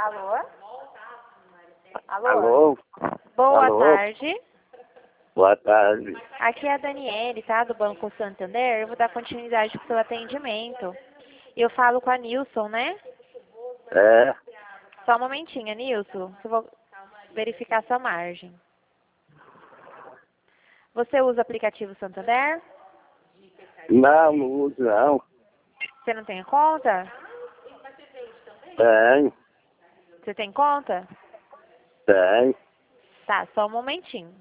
Alô? Alô? Alô? Boa Alô? tarde. Boa tarde. Aqui é a Daniele, tá? Do Banco Santander. Eu vou dar continuidade pro seu atendimento. Eu falo com a Nilson, né? É, Só um momentinho, Nilson. Eu vou verificar sua margem. Você usa o aplicativo Santander? não uso não. Você não tem conta? Tem, Você tem conta? tem. Tá, só um momentinho.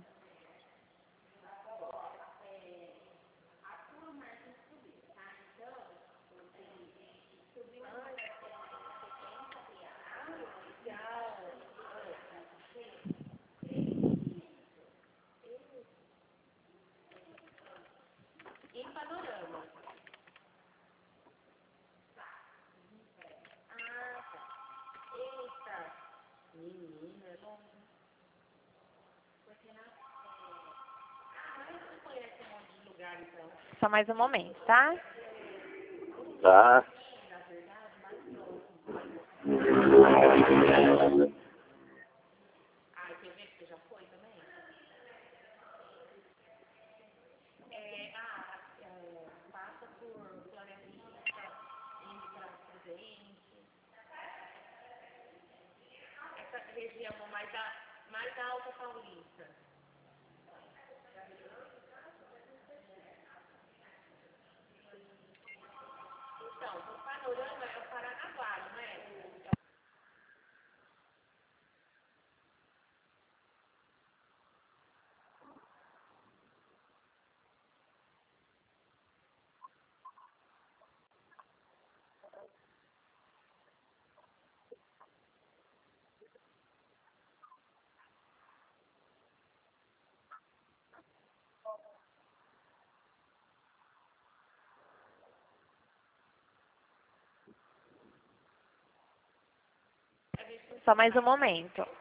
Só mais um momento, tá? Tá. Só mais um momento.